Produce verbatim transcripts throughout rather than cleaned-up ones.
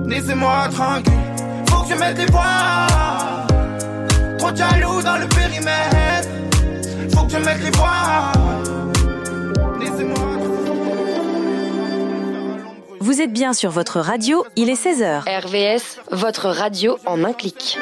Laissez-moi tranquille, faut que je mette les voiles. Trop de jaloux dans le périmètre, faut que je mette les voiles. Laissez-moi. Vous êtes bien sur votre radio, il est seize heures. R V S, votre radio en un clic.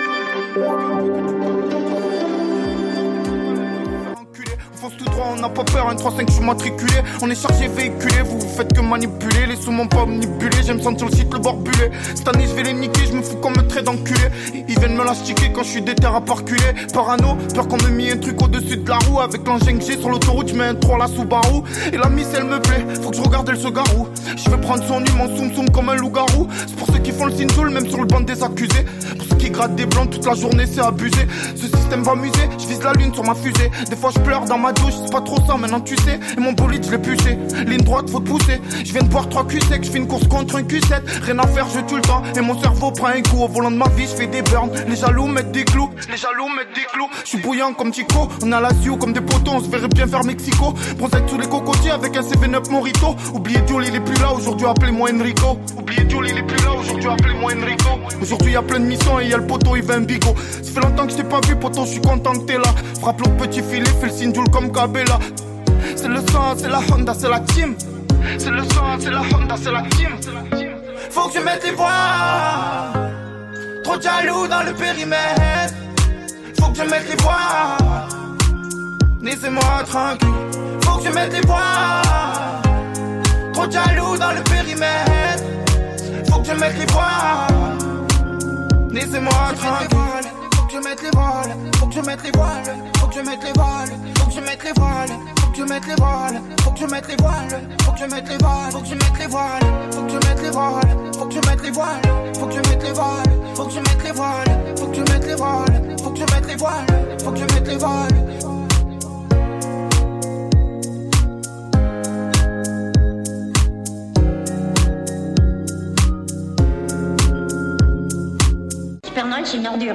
Tout droit, on n'a pas peur, un trois cinq je suis matriculé. On est chargé, véhiculé, vous vous faites que manipuler. Les sous m'ont pas omnibulé, j'aime sentir le site, le bord bulé. Cette année je vais les niquer, je me fous comme un trait d'enculé. Ils viennent me l'astiquer quand je suis déter à parculer. Parano, peur qu'on me mette un truc au-dessus de la roue. Avec l'engin que j'ai sur l'autoroute, je mets un trois à la Subaru. Et la miss elle me plaît, faut que je regarde elle se garou. Je vais prendre son hume en soum soum comme un loup-garou. C'est pour ceux qui font le sinzoul, même sur le banc des accusés. Pour ceux qui grattent des blancs toute la journée, c'est abusé. Ce système va muser, je vise la lune sur ma fusée. Des fois je pleure dans ma douche, c'est pas trop ça, maintenant tu sais. Et mon bolide je l'ai pucé, ligne droite faut te pousser. Je viens de boire trois cul secs, je fais une course contre un Q sept. Rien à faire, je tue le temps et mon cerveau prend un coup. Au volant de ma vie je fais des burns, les jaloux mettent des clous. Les jaloux mettent des clous, je suis bouillant comme Chico. On a la Sio comme des potos, on se verrait bien faire Mexico. Bronzette sous les cocotiers avec un C V neuf Morito. Oubliez Diol il est plus là, aujourd'hui appelez-moi Enrico. Oubliez Diol il est plus là, aujourd'hui appelez-moi Enrico. Aujourd'hui y'a plein de missions et y'a le poteau, il veut un bigot. Ça fait longtemps que je t'ai pas vu poteau, je suis content que t'es là. Frappe l'autre petit filet, fais le signe Diol comme Cabella. C'est le sang, c'est la Honda, c'est la team. C'est le sang, c'est la Honda, c'est la team. Faut que je mette les voiles. Trop de jaloux dans le périmètre. Faut que je mette les voiles. Laissez-moi tranquille. Faut que je mette les voiles. Trop de jaloux dans le périmètre. Faut que je mette les voiles. Laissez-moi tranquille. Faut que je mette les voiles. Faut que je mette les voiles. Faut que je mette les voiles. Faut que je mette les voiles. Faut que je mette les voiles. Faut que je mette les voiles. Faut que je mette les voiles. Faut que je mette les voiles. Faut que je mette les voiles. Faut que je mette les voiles. Faut que je mette les voiles. Faut que je mette les voiles. Faut que je mette les voiles. Faut que je mette les voiles. Faut que je mette les voiles. Super Noël, c'est une ordure.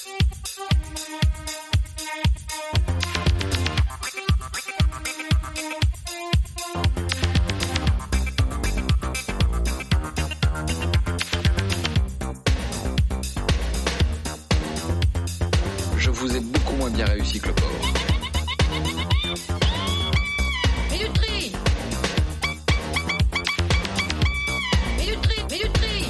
Je vous ai beaucoup moins bien réussi que le pauvre. Mais du tri. Mais du tri, mais du tri.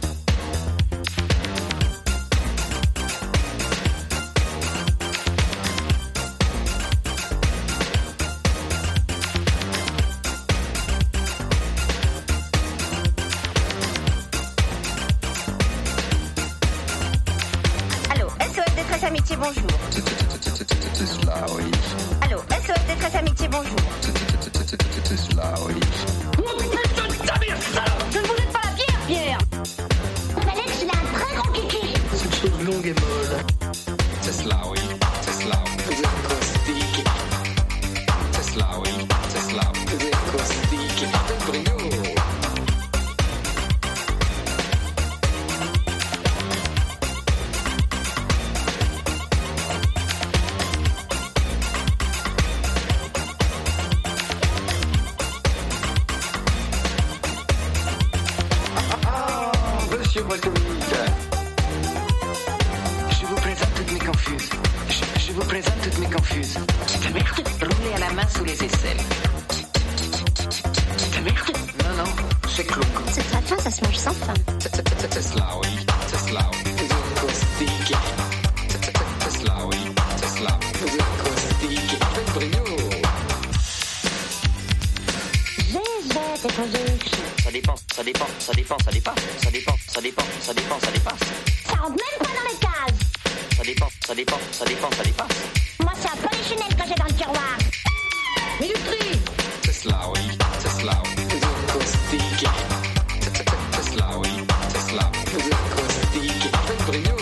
Amitié, bonjour. C'est cela, oui. Allô, S O S Détresse Amitié, bonjour. C'est cela, oui. Oh putain de ta mère, salope! Je ne vous jette pas la pierre, Pierre! Alex, il a un très grand kiki. C'est une chose longue et molle. C'est cela, oui. C'est cela, oui. Vous êtes caustique. C'est cela, oui. C'est cela. Vous êtes caustique. Faites brio. Monsieur Bolcovic, je vous présente toutes mes confuses. Je, je vous présente toutes mes confuses. Petite merde, roulez à la main sous les aisselles. Petite merde. Non, non, c'est clou. C'est très fin, ça se mange sans fin. C'est cela, oui. C'est cela, oui. Vous êtes caustique. C'est cela, oui. C'est cela. Vous êtes caustique. Faites brio. Ça dépend, ça dépend, ça dépend, ça dépend, ça dépend, ça dépend, ça dépend, ça dépasse. Ça rentre même pas dans les cases. Ça dépend, ça dépend, ça dépend, ça dépasse. Moi, c'est un polichinelle que j'ai dans le tiroir. Mais du tri. C'est cela, oui. C'est cela, oui. Vous êtes caustique. C'est cela, oui. C'est cela. Vous êtes caustique. Faites brio.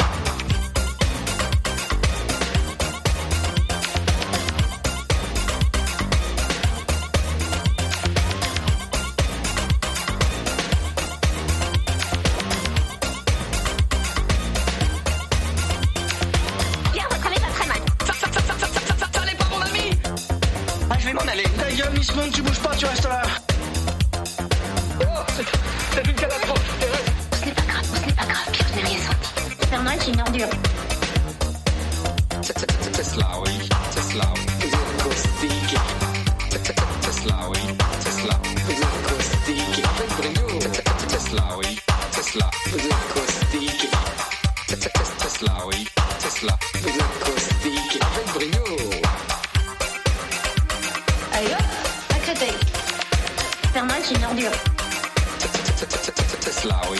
Miss Moon, tu bouges pas, tu restes là. Oh, c'est une catastrophe. Ce n'est pas grave. rien senti. Père Noël, c'est une ordure. Tesla, oui, Tesla, acoustique. Tesla, oui, Tesla, acoustique. Avec brio. Tesla, oui, Tesla, acoustique. Tesla, oui, Tesla, acoustique. Avec brio. Allez hop, à Créteil. Père Noël, c'est une ordure. Tesla, oui.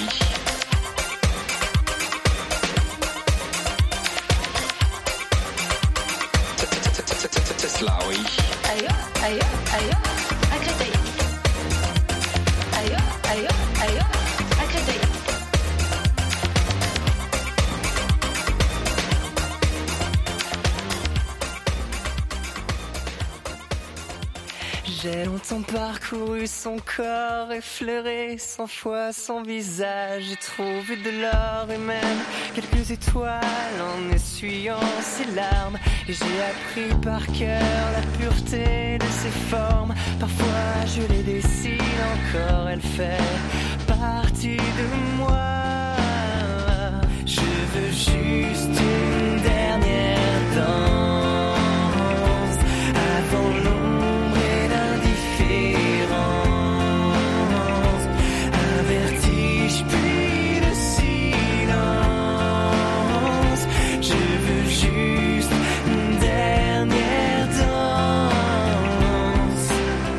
Tesla, oui. Allez hop, allez hop, allez hop, à Créteil. Allez hop, allez hop, allez hop, à Créteil. J'ai longtemps parcouru son corps, effleuré cent fois son visage. J'ai trouvé de l'or et même quelques étoiles en essuyant ses larmes. Et j'ai appris par cœur la pureté de ses formes. Parfois je les dessine encore, elle fait partie de moi. Je veux juste une dernière danse avant l'ombre et l'indifférence. Un vertige puis le silence. Je veux juste une dernière danse.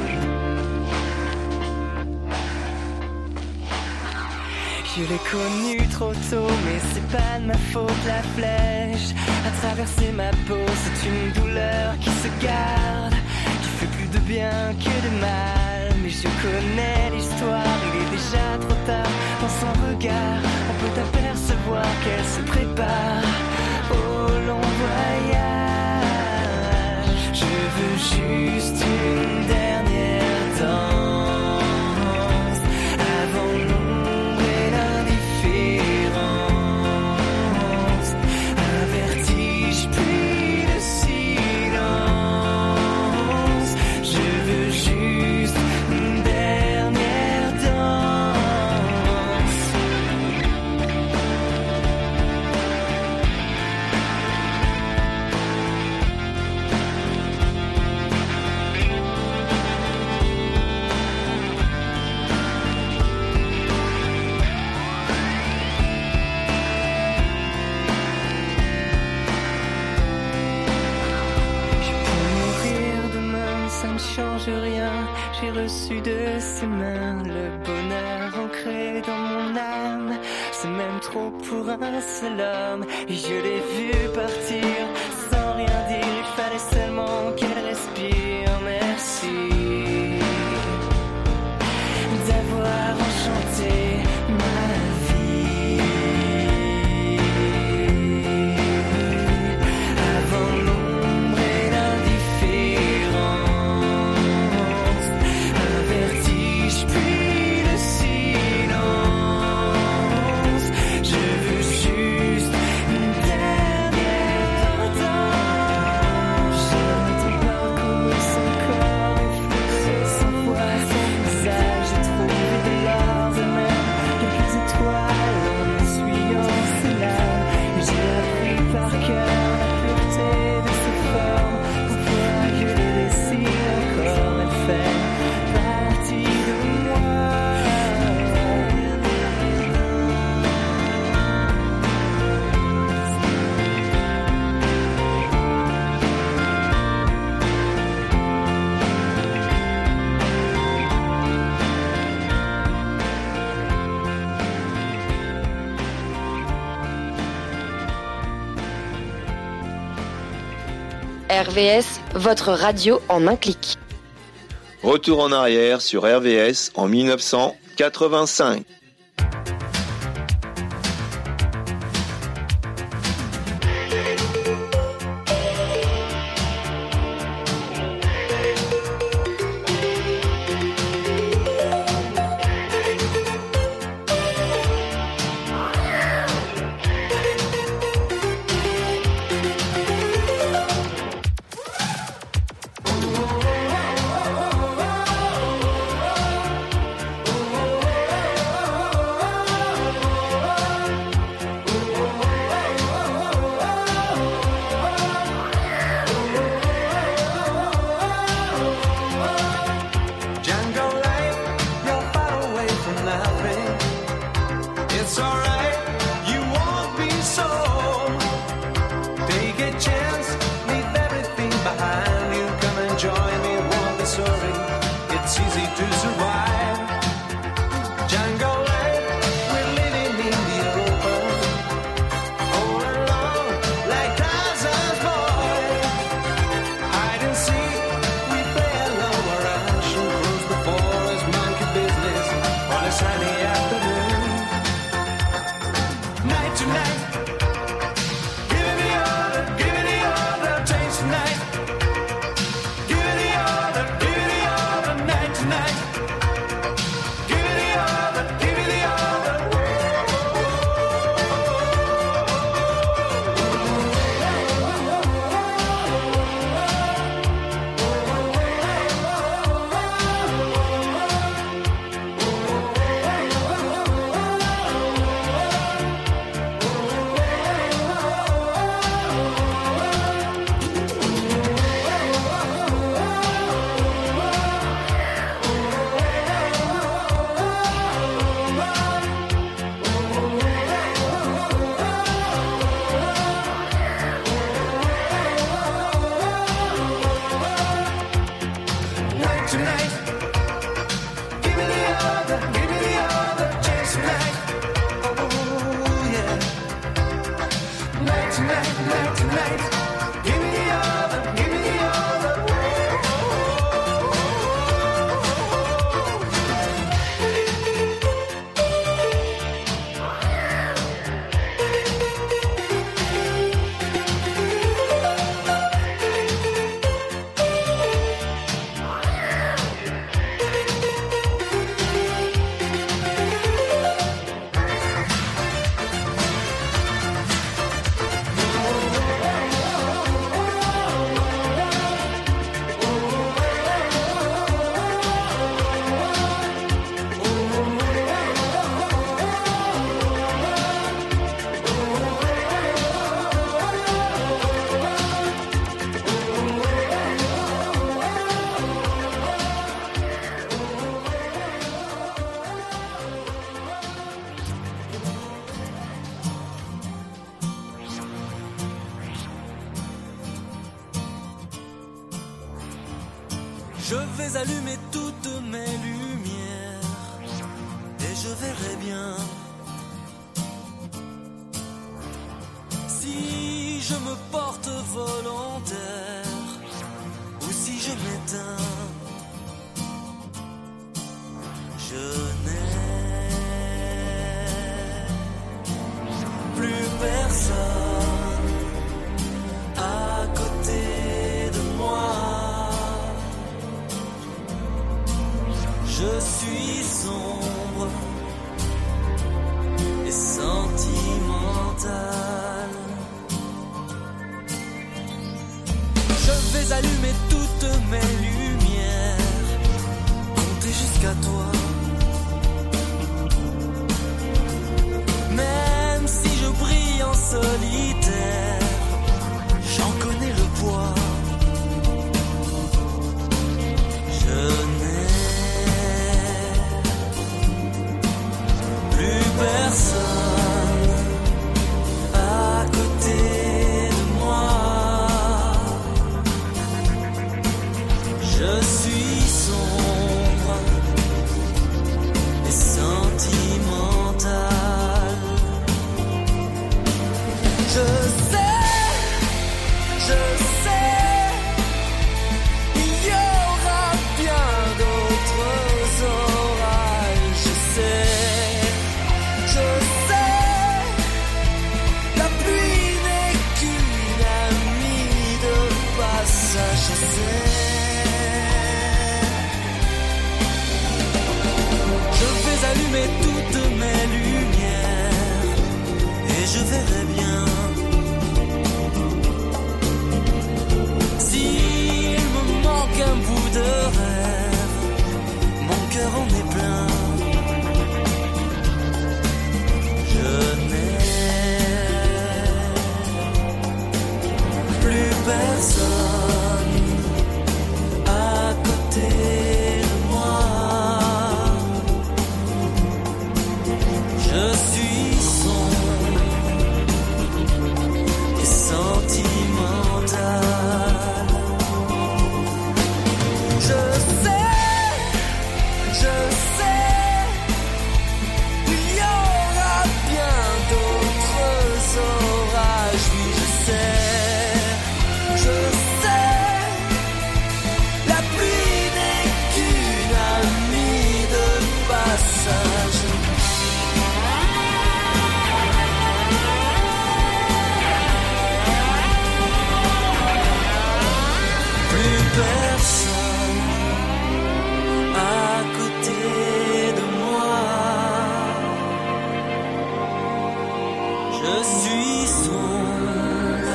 Je l'ai connu trop tôt, mais c'est pas de ma faute. La flèche a traversé ma peau, c'est une douleur qui se garde, qui fait plus de bien que de mal. Mais je connais l'histoire, il est déjà trop tard. Dans son regard, on peut apercevoir qu'elle se prépare au long voyage. Je veux juste une dernière danse avant l'ombre et l'indifférence. Un vertige puis le silence. Je veux juste une dernière danse. Je peux mourir demain, ça ne change rien. J'ai reçu de ses mains le bonheur ancré dans mon âme. C'est même trop pour un seul homme. Et je l'ai vu partir sans rien dire. Il fallait seulement qu'elle respire. Merci d'avoir enchanté ma vie. Avant l'ombre et l'indifférence. Un vertige puis le silence. Je veux juste une dernière danse. J'ai longtemps parcouru son corps, effleuré cent fois son visage. J'ai trouvé de l'or et même quelques étoiles en essuyant ses larmes. Et j'ai appris par cœur la pureté de ses formes. Parfois je les dessine encore, elle fait partie de moi. R V S, votre radio en un clic. Retour en arrière sur R V S en mille neuf cent quatre-vingt-cinq. Oh, Je vais allumer toutes mes lumières et je verrai bien si je me porte volontaire ou si je m'éteins. Je n'ai plus personne à côté de moi. Je suis sombre et sentimental. Je vais allumer toutes mes lumières, compter jusqu'à toi. Même si je brille en solitaire, j'en connais le poids. Je n'ai plus personne à côté de moi. Je suis sombre et sentimental. Je sais, je sais, il y aura bien d'autres orages. Je sais, je sais, la pluie n'est qu'une amie de passage. Je sais, je vais allumer toutes mes lumières et je verrai bien s'il me manque un bout de rêve. Mon cœur en est plein. Je n'ai plus personne à côté de moi. Je suis sombre et sentimental. Je sais, je sais, il y aura bien d'autres orages. Oui, je sais, je sais, la pluie n'est qu'une amie de passage. Plus personne à côté de moi. Je suis sombre.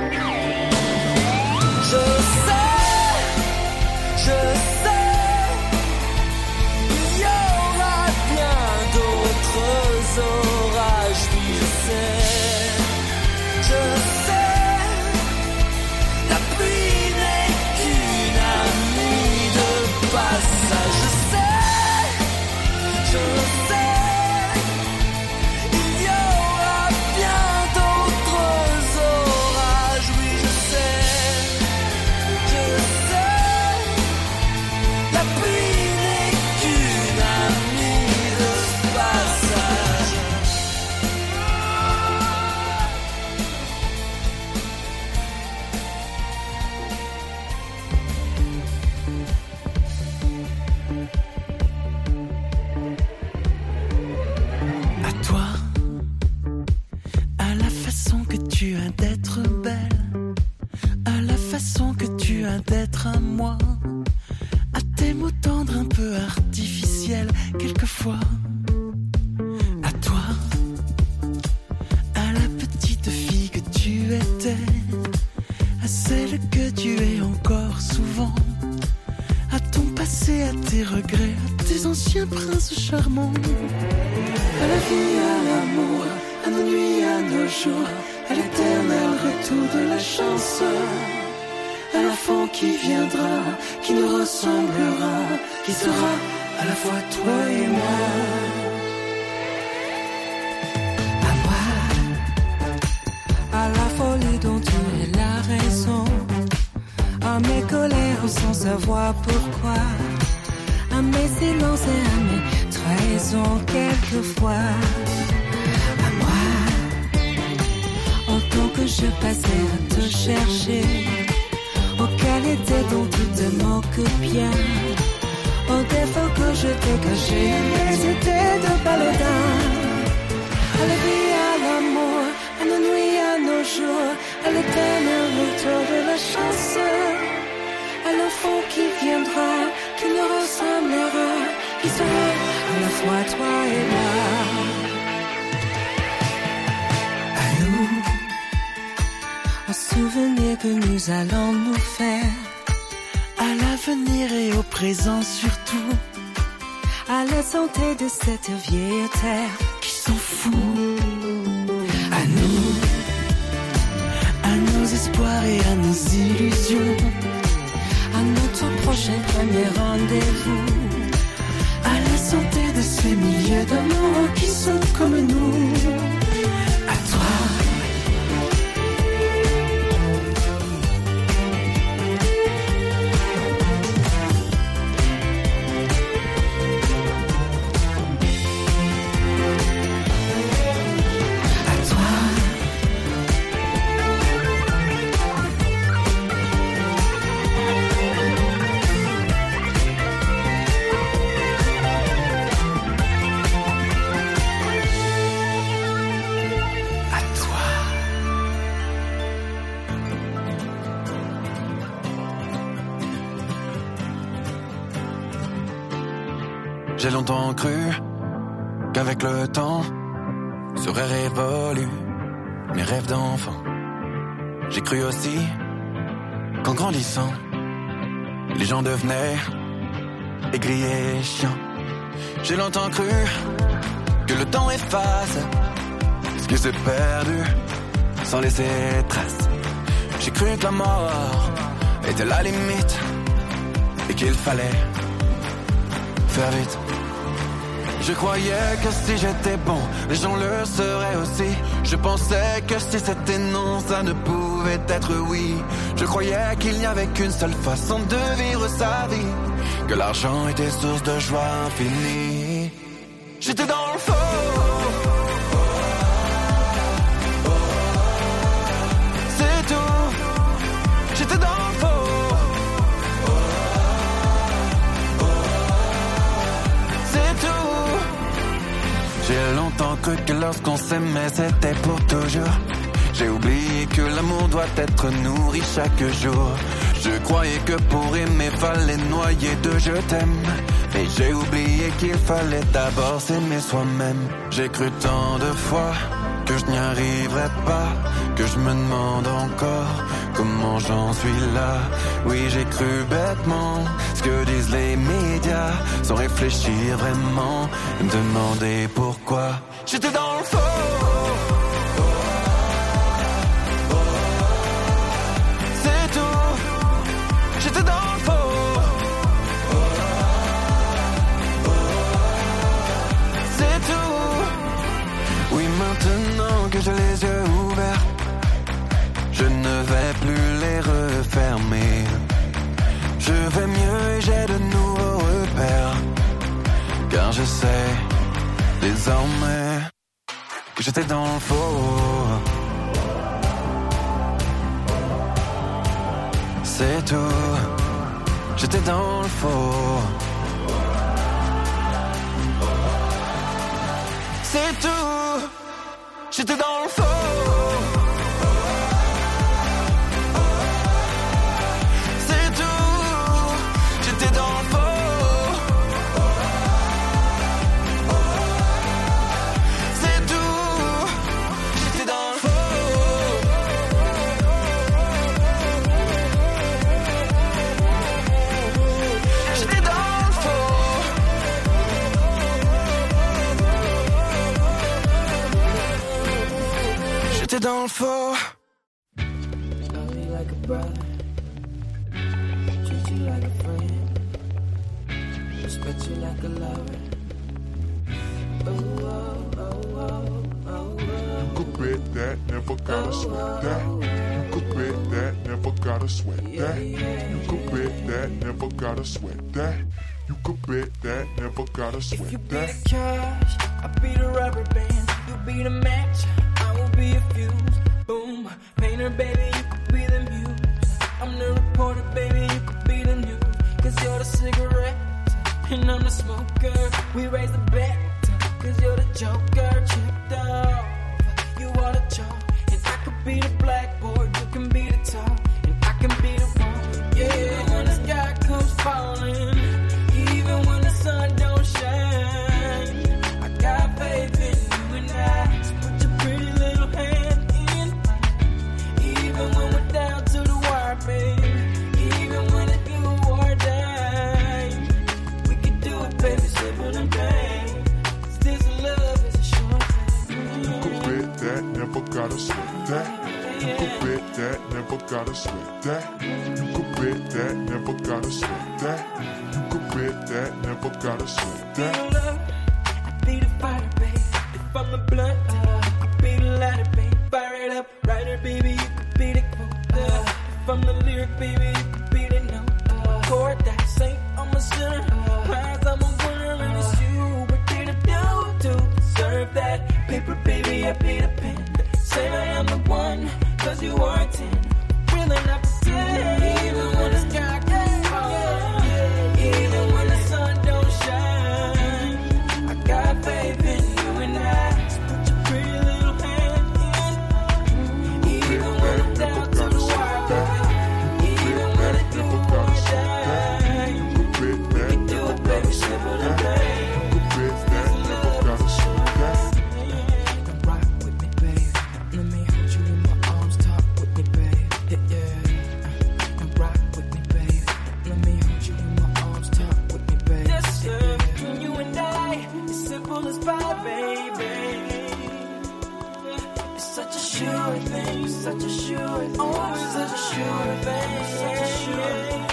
Je sais, je sais, il y aura bien d'autres orages. Oui, je sais, je sais, la pluie n'est qu'une amie de passage. Je sais, je sais, il y aura bien d'autres orages. Oui, je sais, je sais, la pluie n'est qu'une amie de passage. À toi, à la façon que tu as d'être belle, à la façon que tu as d'être à moi, à tes mots tendres un peu artificiels quelquefois. À toi, à la petite fille que tu étais, à celle que tu es encore souvent, à ton passé, à tes regrets, à tes anciens princes charmants. À la vie, à l'amour, à nos nuits, à nos jours, à l'éternel retour de la chance, à l'enfant qui viendra, qui nous ressemblera, qui sera à la fois toi et moi. À moi, à la folie dont tu es la raison, à mes colère sans savoir pourquoi, à mes silences et à mes trahisons quelquefois. À moi, autant que je passais à te chercher, aux qualités dont tu te moques bien, aux défauts que je t'ai cachés, mais c'était de baladin. À la vie, à l'amour, à nos nuits, à nos jours, à l'éternel retour de la chance, à l'enfant qui viendra, qui nous ressemblera, qui sera à la fois toi et moi. À nous, au souvenir que nous allons nous faire, à l'avenir et au présent surtout, à la santé de cette vieille terre qui s'en fout. À nous, à nos espoirs et à nos illusions, à notre prochain premier rendez-vous, à la santé de ces milliers d'amours qui sont comme nous. À toi. J'ai longtemps cru qu'avec le temps seraient révolus mes rêves d'enfant. J'ai cru aussi qu'en grandissant, les gens devenaient aigris et chiants. J'ai longtemps cru que le temps efface ce qui s'est perdu sans laisser trace. J'ai cru que la mort était la limite et qu'il fallait faire vite. Je croyais que si j'étais bon, les gens le seraient aussi. Je pensais que si c'était non, ça ne pouvait être oui. Je croyais qu'il n'y avait qu'une seule façon de vivre sa vie, que l'argent était source de joie infinie. J'étais dans le faux. C'est tout. J'étais dans le faux. J'ai longtemps cru que lorsqu'on s'aimait c'était pour toujours. J'ai oublié que l'amour doit être nourri chaque jour. Je croyais que pour aimer fallait noyer de je t'aime, mais j'ai oublié qu'il fallait d'abord s'aimer soi-même. J'ai cru tant de fois que je n'y arriverais pas, que je me demande encore comment j'en suis là. Oui, j'ai cru bêtement ce que disent les médias, sans réfléchir vraiment, me demander pourquoi. J'étais dans le faux. C'est tout. J'étais dans le faux. C'est tout. Oui, maintenant que j'ai les yeux ouverts, je ne vais plus les refermer. Je vais mieux et j'ai de nouveaux repères, car je sais désormais que j'étais dans le faux. C'est tout, j'étais dans le faux. C'est tout, j'étais dans le faux. Dans le faux. Love you like a brother, treat you like a friend, respect you like a lover. Oh, oh, oh, oh, oh, oh. You could bet that, never gotta sweat that. You could bet that, never gotta sweat that. You could bet that, never gotta sweat that. You could bet that, never gotta sweat that. If you be the cash, I'll be the rubber band. You be the match, I will be a fuse. Boom, painter, baby, you could be the muse. I'm the reporter, baby, you could be the news. Cause you're the cigarette, and I'm the smoker. We raise the bet, cause you're the joker. Chipped off, you are the chalk. And I could be the blackboard, you can be the top. And I can be the one, yeah, when the sky comes falling. Even when the sun don't shine, I got faith in you and I. So put your pretty little hand in mine. Even when we're down to the wire, babe. Even when it's do or die, we can do it, baby, simple and plain. This love is a short thing. You could bet that, never gotta sweat that. You could bet that, never gotta sweat that. You could bet that, never gotta sweat that. You could bet that, never gotta sweat that. I be the fire, babe. If I'm the blunt, I be the lighter, babe. Fire it up, writer, baby, you could be the quote. Uh, if I'm the lyric, baby, you could be the note. Uh, chord that saint, I'm a sinner. Prize, I'm a winner, and it's you. What did I do to deserve that? Paper, baby, I be the pen. Say I am the one, cause you are a ten. Really not pretend, even when the sky gets falling. Even when the sun don't shine, I got faith in you and I. So put your pretty little hand in. Even when I'm down to the wire, even when it do or die, we can do it, baby, simple and plain. This love is a short thing. Come rock with me, babe. Let me hold you in my arms, talk with me, babe. Yeah, yeah. Come rock with me, babe. Let me hold you in my arms, talk with me, babe. This love between you and I is simple as pie, baby. It's such a sure thing, such a sure thing, oh, such a sure thing, such a sure thing.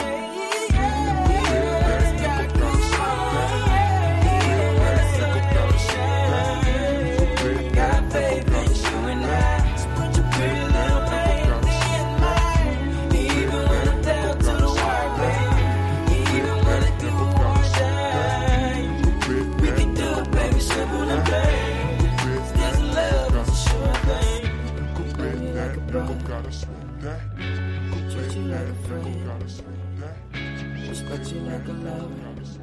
Got faith in you and I. So put your pretty little hand in mine. Even when I'm down to the wire, baby. Even when it do or die, we can do it, baby, simple and plain. This love is a sure thing. You could bet that, never gotta sweat that. Treat you like a friend, Gotta sweat that. respect you like a lover.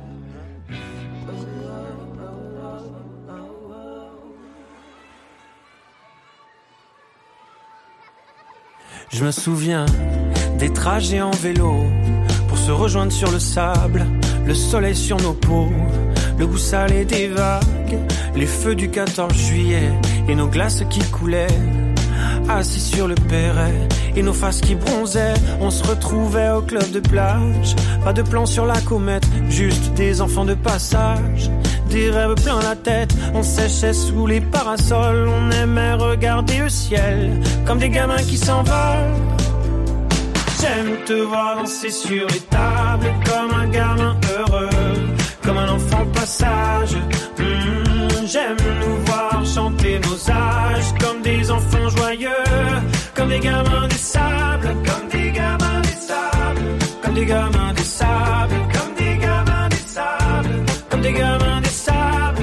Je me souviens des trajets en vélo pour se rejoindre sur le sable, le soleil sur nos peaux, le goût salé des vagues, les feux du quatorze juillet et nos glaces qui coulaient. Assis sur le perret et nos faces qui bronzaient, on se retrouvait au club de plage. Pas de plan sur la comète, juste des enfants de passage. Des rêves plein la tête, on séchait sous les parasols. On aimait regarder le ciel comme des gamins qui s'envolent. J'aime te voir danser sur les tables comme un gamin heureux, comme un enfant passage. Mmh, j'aime nous voir chanter nos âges comme des enfants joyeux, comme des gamins des sables, comme des gamins des sables, comme des gamins des sables, comme des gamins des sables, comme des gamins des sables.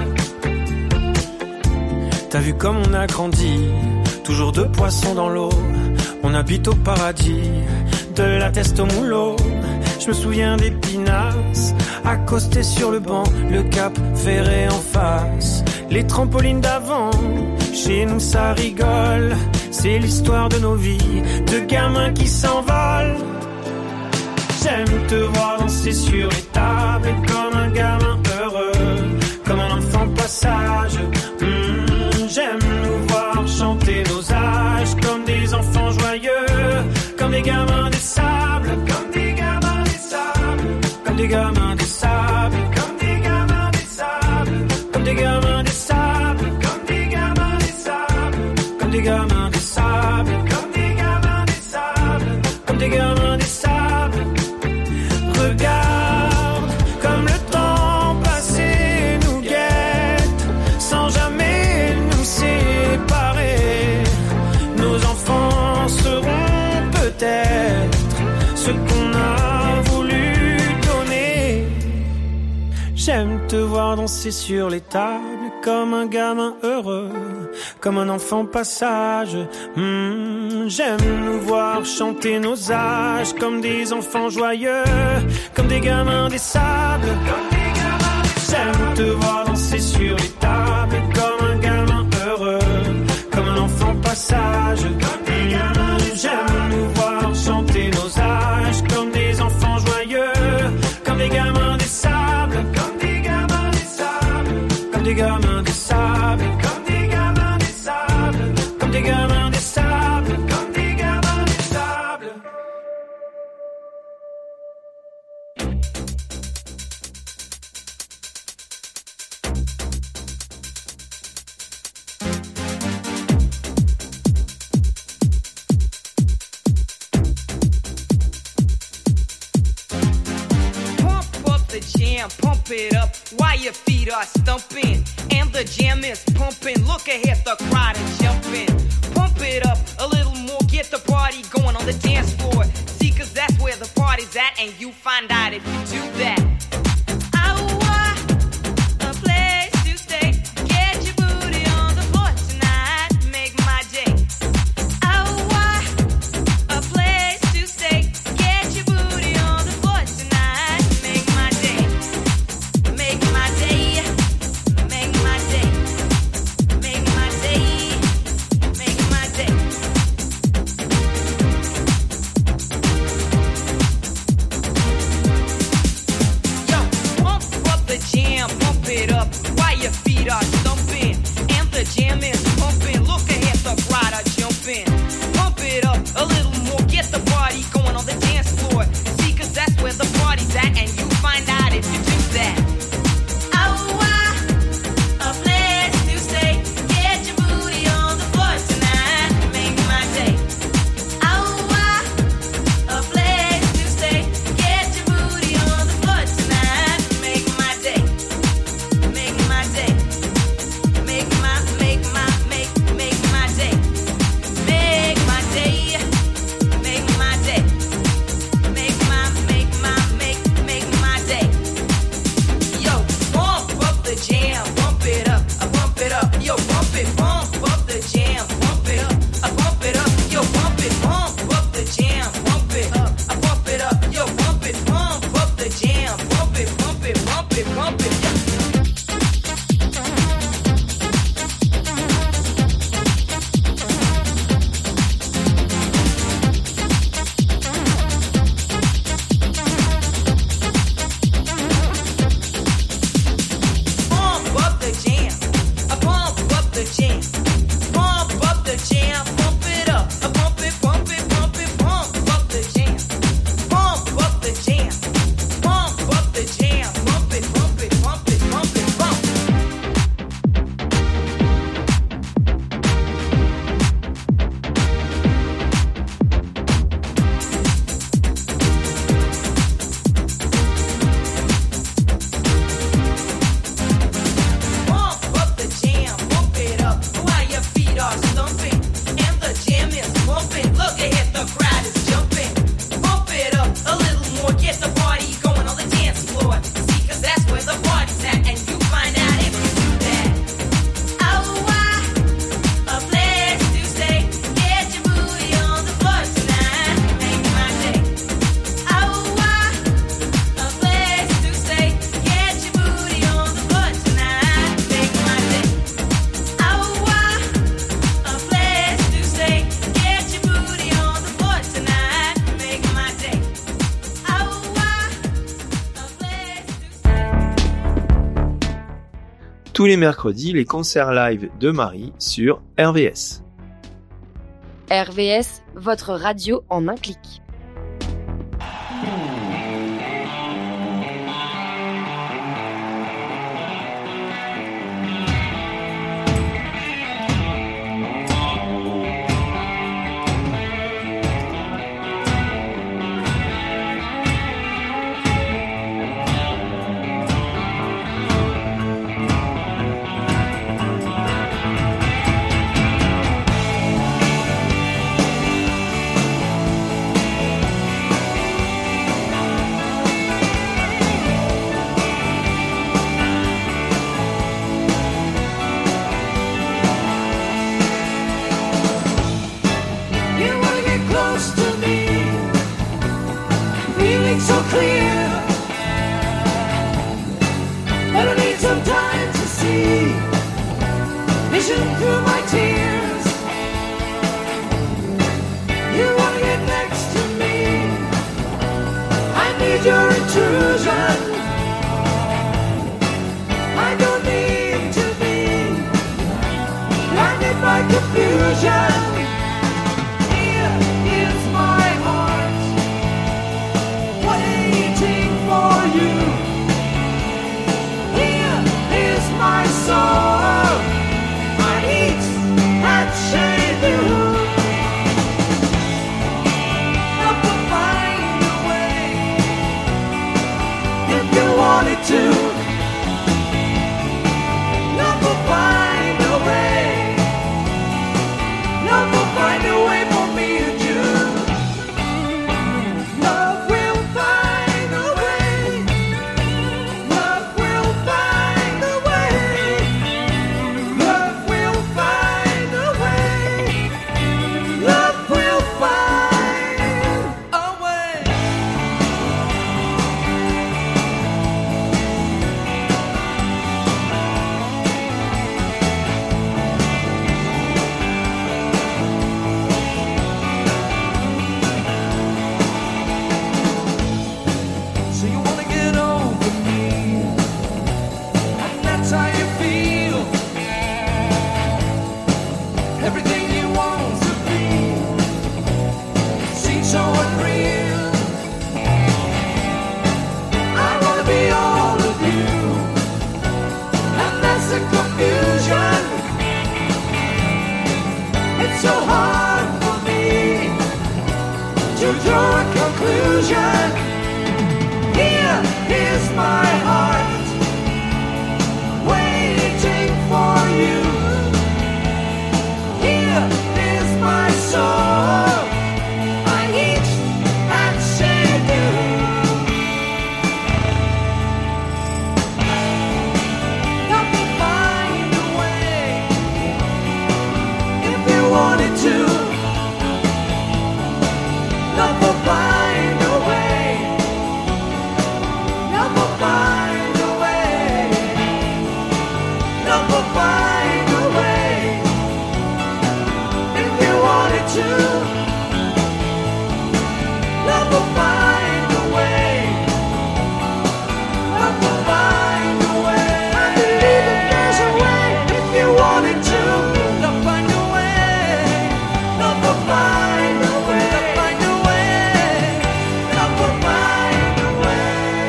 T'as vu comme on a grandi, toujours deux poissons dans l'eau. On habite au paradis, de la teste au moulot. Je me souviens des pinasses, accostés sur le banc, le cap ferré en face. Les trampolines d'avant, chez nous ça rigole. C'est l'histoire de nos vies, de gamins qui s'envolent. J'aime te voir danser sur les tables comme un gamin heureux, comme un enfant passage. Mmh, j'aime nous voir chanter nos âges comme des enfants joyeux, comme des gamins des sables, comme des gamins des sables, comme des gamins des sables, comme des gamins des sables, comme des gamins des sables, comme des gamins des sables, comme des gamins des sables, comme des gamins des sables, comme des gamins des sables. Regarde comme le temps passé nous guette sans jamais nous séparer. Nos enfants seront te voir danser sur les tables comme un gamin heureux, comme un enfant passage. Mmh, j'aime nous voir chanter nos âges comme des enfants joyeux, comme des gamins des sables. J'aime te voir danser sur les tables comme un gamin heureux, comme un enfant passage. Mmh, j'aime nous voir chanter nos âges comme des enfants joyeux, comme des gamins des sables, comme des gamins des sables, comme des gamins des sables, comme des gamins des sables, comme des gamins des sables, comme des gamins des sables. Jam, pump it up while your feet are stumping and the jam is pumping. Look ahead, the crowd is jumping. Pump it up a little more, get the party going on the dance floor. See, cause that's where the party's at, and you find out if you do that. A place to stay. Get your booty on the floor tonight. Make my day. A place to stay. Get your booty on the floor tonight. Make my day. Make my day. Make my day. Make my day. Make my day. Yo, pump up the jam, pump it up while your feet are stumping and the jam is pumping. Look ahead, the crowd are jumping. Pump it up a little more, get the party going on the dance floor. See, cause that's where the party's at, and you find out if you do that. A place to stay. Get your booty on the floor tonight. Make my day. A place to stay. Get your booty on the floor tonight. Make my day. Make my day. Make my, make my, make, make my day. Make my day. Make my day. Make my, make my, make, make my day. Yo, pump up the jam, pump it up, I pump it up. Yo, pump it, pump up the jam, pump it up, I pump it up. Yo, pump it, pump up the jam, pump it up, I pump it up. Yo, pump it, pump up the jam, pump it, pump it, pump it, pump it. Yeah. Pump up the jam, I pump up the jam, pump up the jam, pump it up, I pump it, pump it, pump it, pump up the jam, pump up the jam, pump up the jam, pump it, pump it, pump it, pump it, pump. Pump up the jam, pump it up while your feet are stumping and the jam is pumping. Look ahead, the crowd is jumping. Pump it up a little more, get the party going on the dance floor. See, cause that's where the party's at, and you find out if you do that. A place to stay. Get your booty on the floor tonight. Make my day. A place to stay. Get your booty on the floor tonight. Make my day. A place to stay. Get your booty on the floor tonight. Make my day. Tous les mercredis, les concerts live de Marie sur R V S. R V S, votre radio en un clic. Pump see vision through my tears. You wanna get next to me, I need your intrusion. I don't need to be blinded by confusion. Here is my heart waiting for you. Here is my soul, my needs that shade you. Love will find a way if you wanted to. Love will find a way. Love will find a way for me and you. Love will find a way. Love will find a way. Love will find a way. Love will find a way. So you wanna get over me, and that's how you feel. Everything you want to be seems so unreal. I wanna be all of you, and that's the confusion. It's so hard for me to draw a conclusion. Here is my heart waiting for you. Here is my soul, I each and share you. Love will find a way if you wanted to. Love will find a way. Love will find a way. Love will find a way if you wanted to. Love will find a way. Love will find a way. I believe that there's a way if you wanted to. Love find a way. Love will find a way. Love find a way. Love will find a way.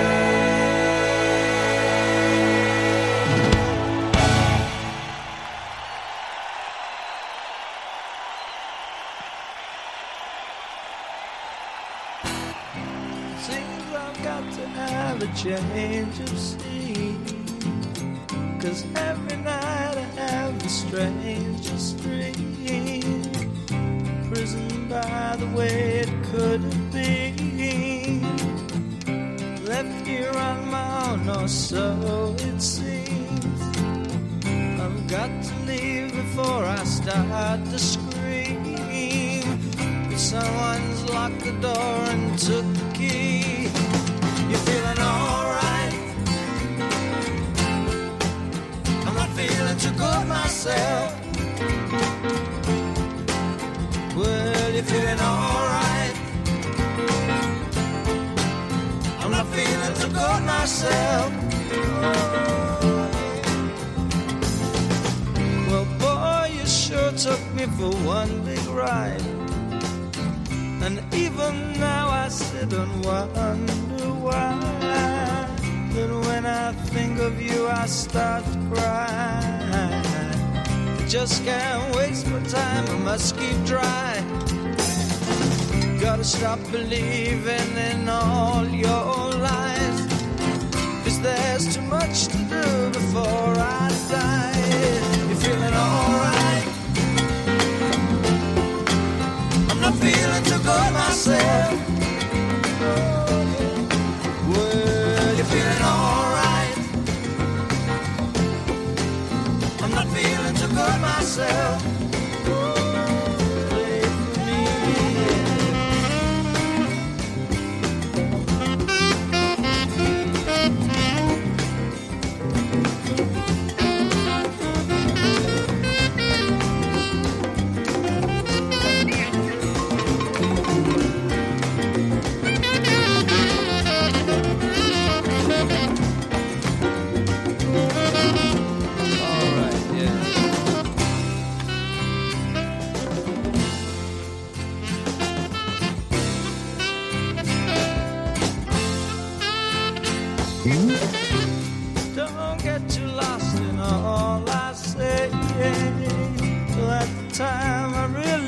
Seems I've got to have a change of scene, 'cause every night I have the strangest dream. Prisoned by the way it could have been. Left here on my own, or so it seems. I've got to leave before I start to scream. Someone's locked the door and took the key. You feeling alright? I'm not feeling too good myself. Well, you feeling alright? I'm not feeling too good myself. Well, boy, you sure took me for one big ride. And even now I sit and wonder why. But when I think of you I start to cry. I just can't waste my time, I must keep trying. Gotta stop believing in all your lies, 'cause there's too much to do before I die. You feeling alright? I'm not feeling too good myself. Well, you feeling alright? I'm not feeling too good myself. Play for me.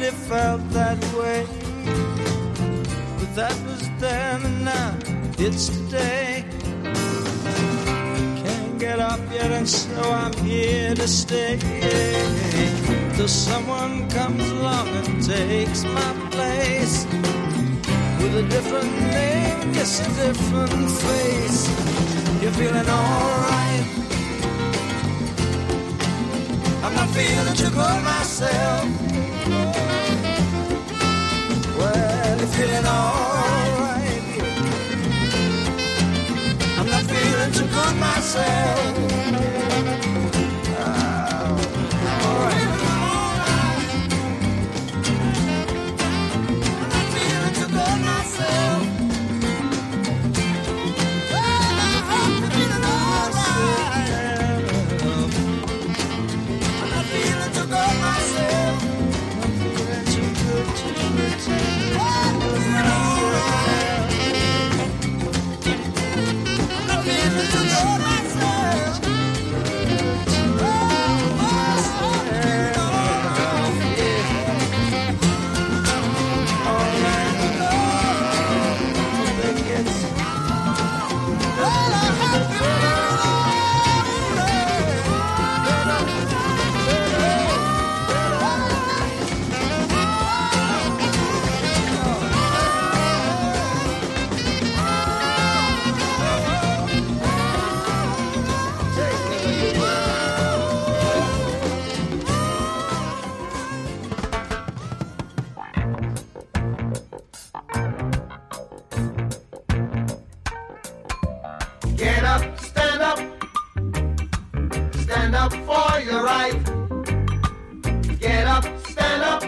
really felt that way. But that was then and now it's today. Can't get up yet and so I'm here to stay. Till someone comes along and takes my place. With a different name, just a different face. You're feeling alright. I'm not feeling too good myself. Well, you're feeling alright. I'm not feeling too good myself. Uh, alright. I'm not feeling too good myself. Get up, stand up, stand up for your right. Get up, stand up,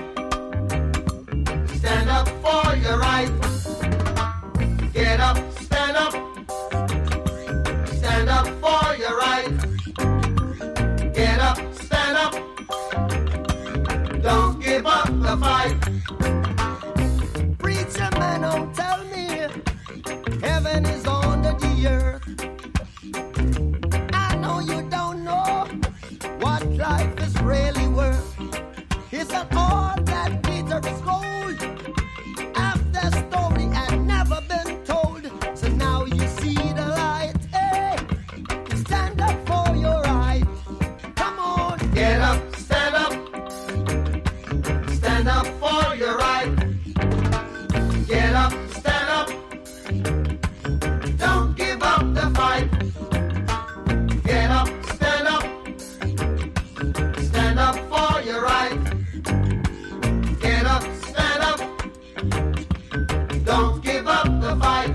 stand up for your right. Get up, stand up, stand up for your right. Get up, stand up, don't give up the fight. Preacher man, don't tell me heaven is under the earth. I know you don't know what life is really worth. It's not all that glitter is gold. Half the story had never been told. So now you see the light. Hey, stand up for your right. Come on. Get up, stand up, stand up for your right. Get up, stand up, don't give up the fight. Get up, stand up, stand up for your right. Get up, stand up, don't give up the fight.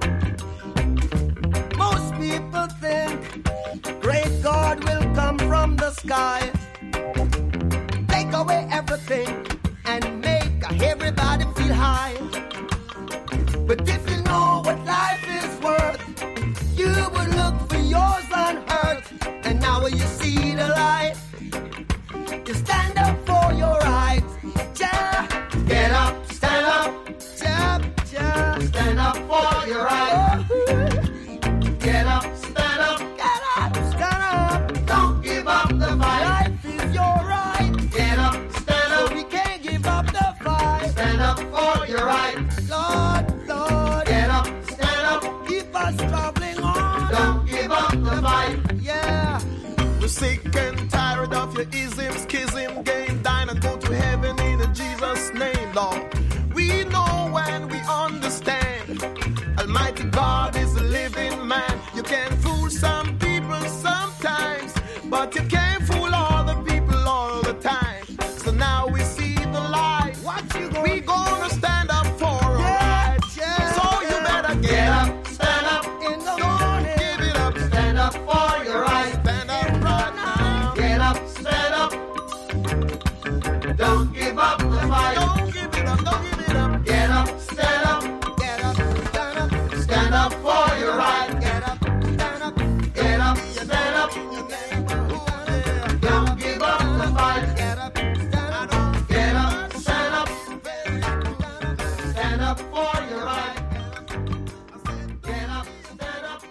Most people think great God will come from the sky, take away everything and make everybody feel high. But if you know what life is worth, you would look for yours on earth. And now you see the light, you stand up for your right. Yeah. Get up, stand up, yeah, yeah. Stand up for your right. Get up, stand up, get up, stand up. Don't give up the fight. Life is your right. Get up, stand up, so we can't give up the fight. Stand up for your right. Lord, Lord. Get up, stand up, keep us traveling on. Don't give up the fight. Yeah. We're sick and tired of your ism, schism, game, dine and go to heaven in Jesus' name, Lord. We know and we understand. Almighty God is a living man. You can fool some people sometimes, but you can't fool all the people all the time. So now we see the light. What you gonna we gonna stand up for our yeah, rights. Yeah, so you yeah. better get, get up, up, stand up in the morning. Give it up, stand up for your right. Stand up right now. Get up, stand up. Don't give up the fight. Don't give it up, don't give it up. Get up, stand up. Get up, stand up. Stand up for your right. Get up, stand up. Get up, stand up. Don't give up the fight. Get up, stand up. Get up, stand up. Stand up for your right. Get up, stand up.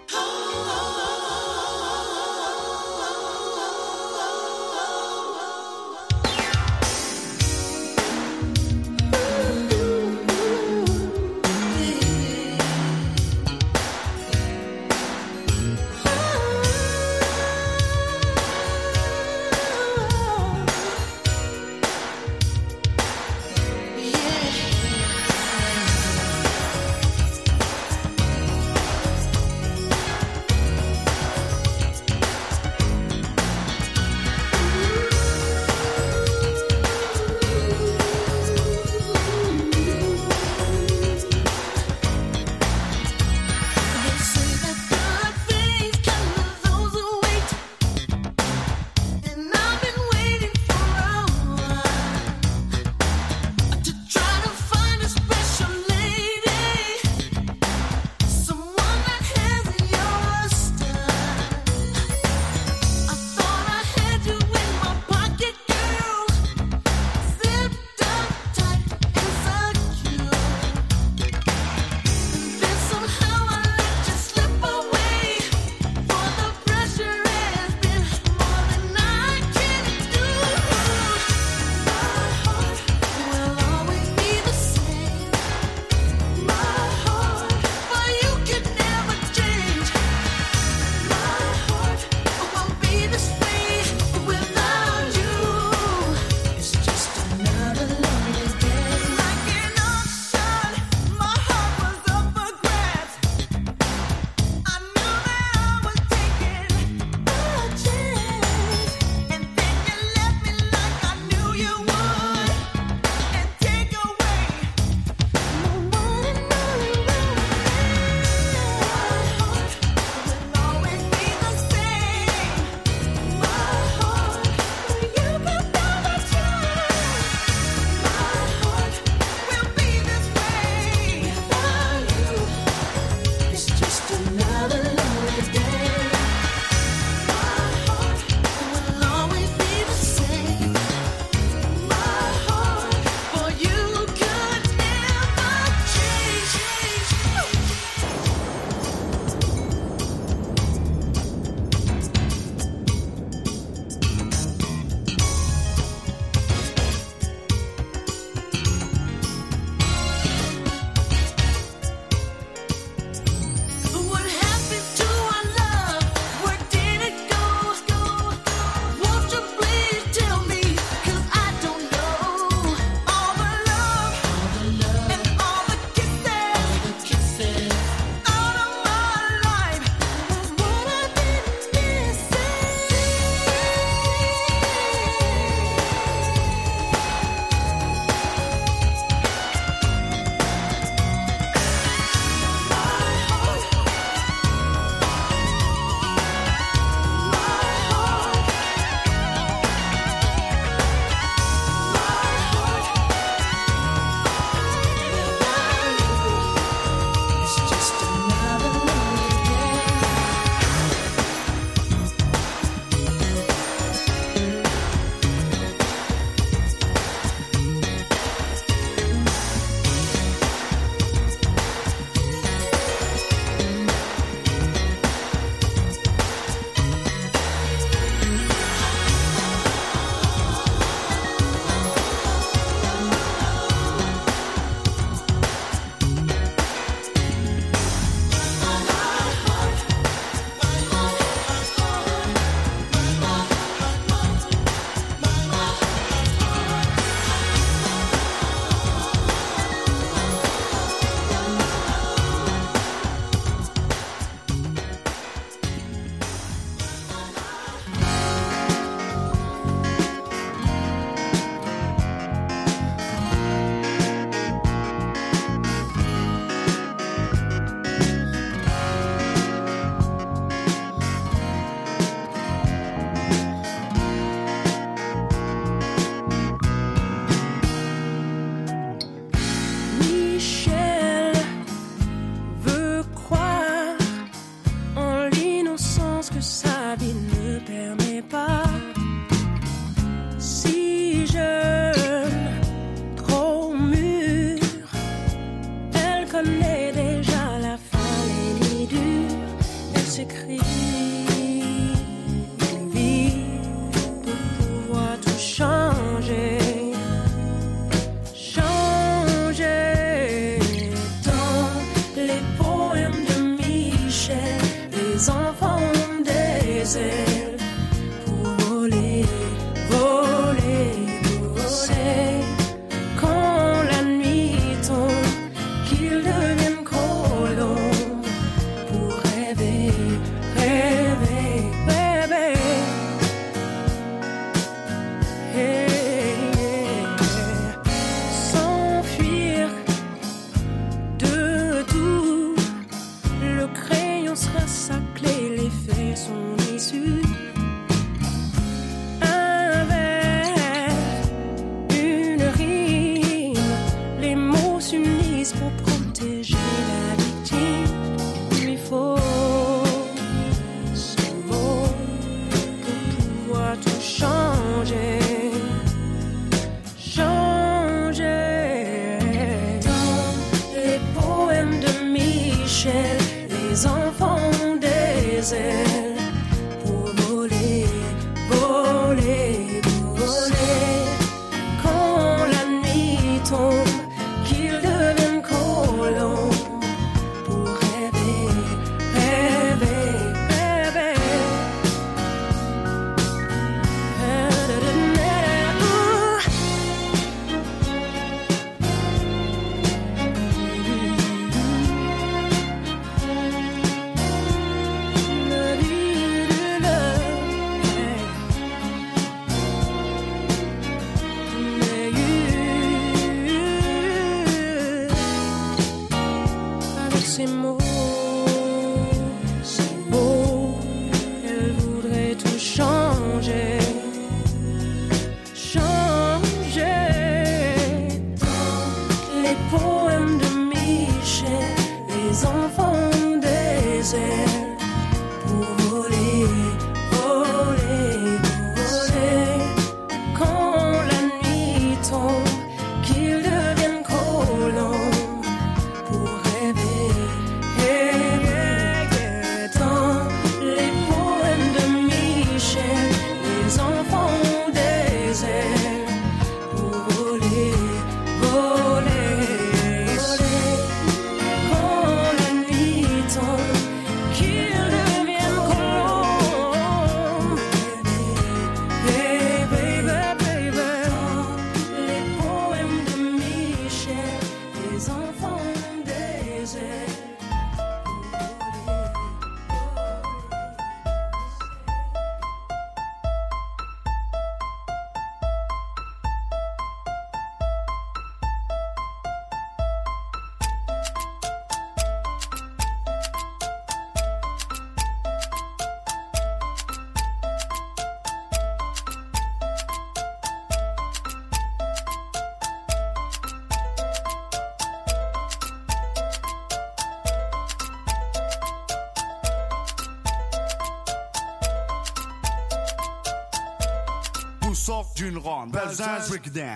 sort d'une ronde, Belzins Breakdown.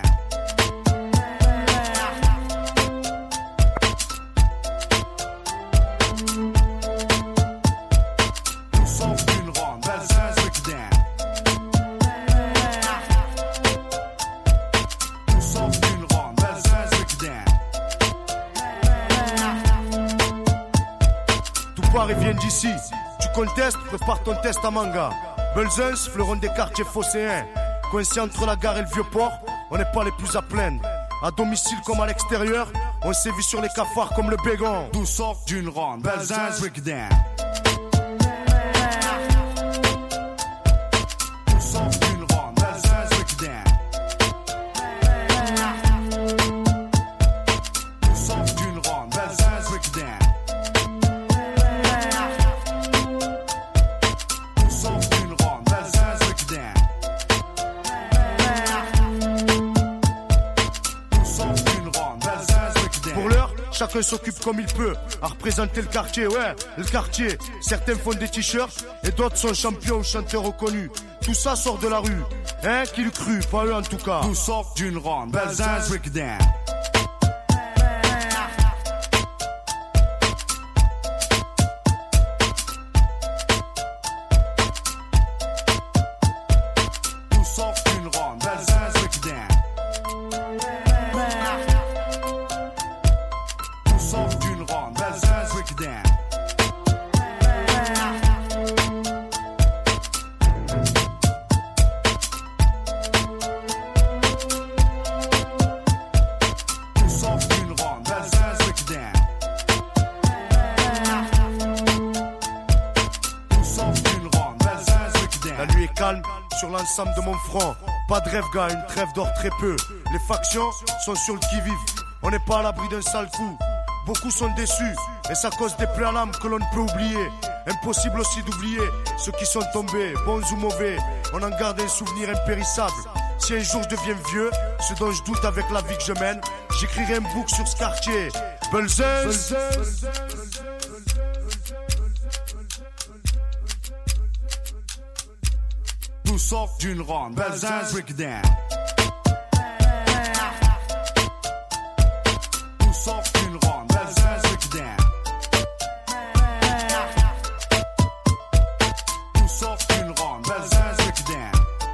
Nous sort d'une ronde, Belzins Breakdown. Nous sort d'une ronde, Belzins Breakdown. Tout Paris vient d'ici. Tu contestes, prépare ton test à manga. Belzins, fleuron des quartiers phocéens. Coincé entre la gare et le vieux port, on n'est pas les plus à plaindre. À domicile comme à l'extérieur, on sévit sur les cafards comme le bégon. D'où sort d'une ronde, Belzins Breakdown. D'où sort d'une ronde, Belzins Breakdown. D'où sort d'une ronde, Belzins Breakdown. D'où sort d'une ronde, Belzins Breakdown. Pour l'heure, chacun s'occupe comme il peut à représenter le quartier, ouais, le quartier. Certains font des t-shirts et d'autres sont champions ou chanteurs reconnus. Tout ça sort de la rue, hein, qui le cru, pas eux en tout cas. Tout sort d'une ronde, Belzins Breakdown. Tout sort d'une ronde, Belzins Breakdown. Tout sort d'une ronde, Belzins Breakdown. Tout sort d'une ronde, Belzins Breakdown. Tout sort d'une ronde, Belzins Breakdown. La nuit est calme sur l'ensemble de mon front. Pas de rêve, gars, une trêve dort très peu. Les factions sont sur le qui-vive. On n'est pas à l'abri d'un sale coup. Beaucoup sont déçus, et ça cause des plaies à l'âme que l'on ne peut oublier. Impossible aussi d'oublier ceux qui sont tombés, bons ou mauvais. On en garde un souvenir impérissable. Si un jour je deviens vieux, ce dont je doute avec la vie que je mène, j'écrirai un book sur ce quartier. Belzins. Nous sort d'une ronde, Belzins Breakdown. Nous sort d'une ronde, Belzins Breakdown. Nous sort d'une ronde, Belzins Breakdown.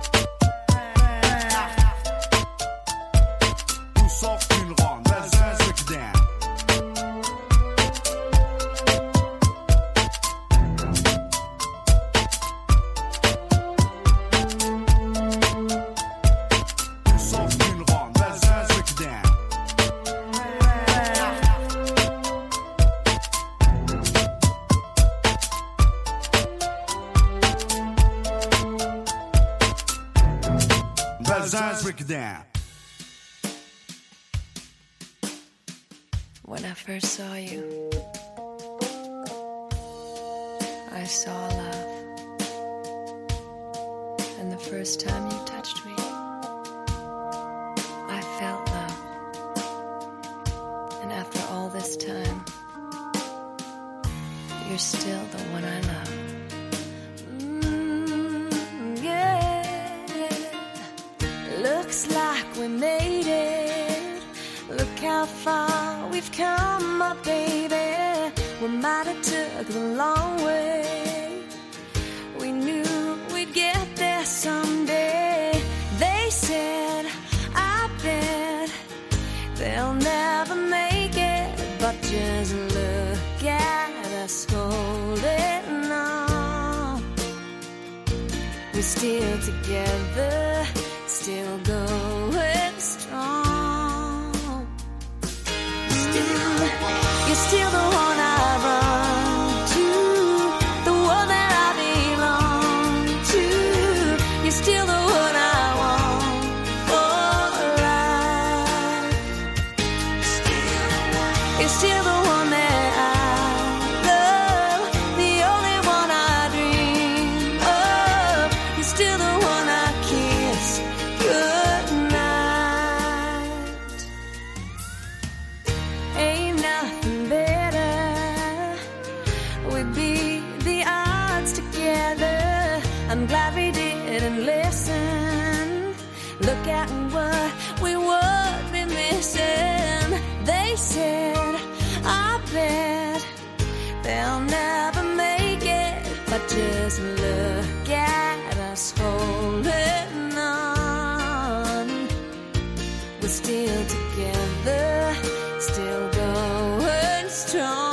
Nous sort d'une ronde, Belzins Breakdown. Nous sort d'une ronde, Belzins Breakdown. Belzins Breakdown. When I first saw you, I saw love. And the first time you touched me, I felt love. And after all this time, you're still the one I love. Mm, yeah. Looks like we made it. Look how far we've come, my baby. We might have took the long way. We knew we'd get there someday. They said, I bet they'll never make it. But just look at us holding on. We're still together, still going strong. Still, you're still the one I run to, the one that I belong to. You're still the one I want for life. You're still the one that I love, the only one I dream of. You're still the one I kiss goodnight. Ain't nothing better. We beat the odds together. I'm glad we didn't listen. Look at what we would be missing. They said, I bet they'll never make it, but just look at us holding on. We're still together, still going strong.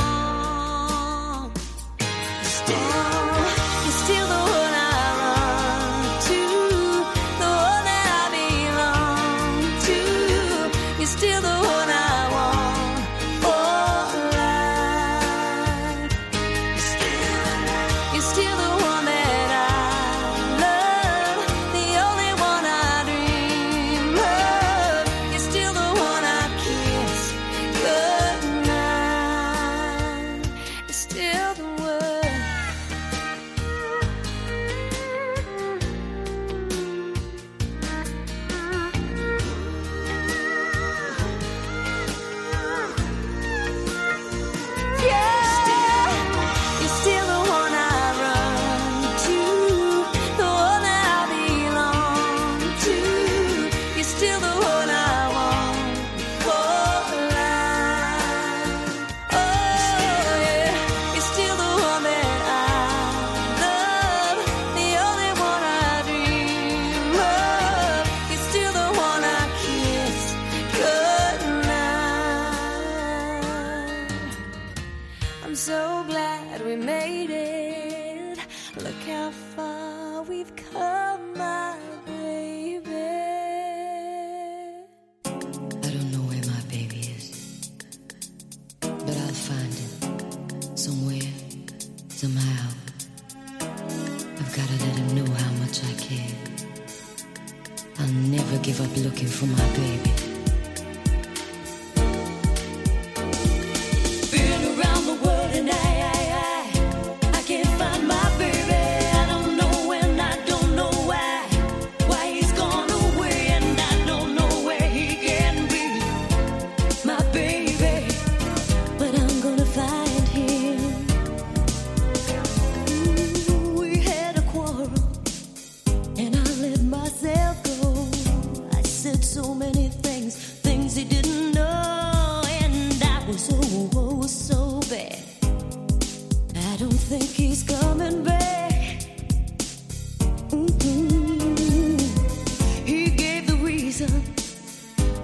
Give up looking for my baby. Been around the world and I, I, I, I can't find my baby. I don't know when, I don't know why, why he's gone away, and I don't know where he can be, my baby. But I'm gonna find him. Ooh, we had a quarrel, and I let myself go. Said so many things, things he didn't know, and I was oh, oh so bad. I don't think he's coming back.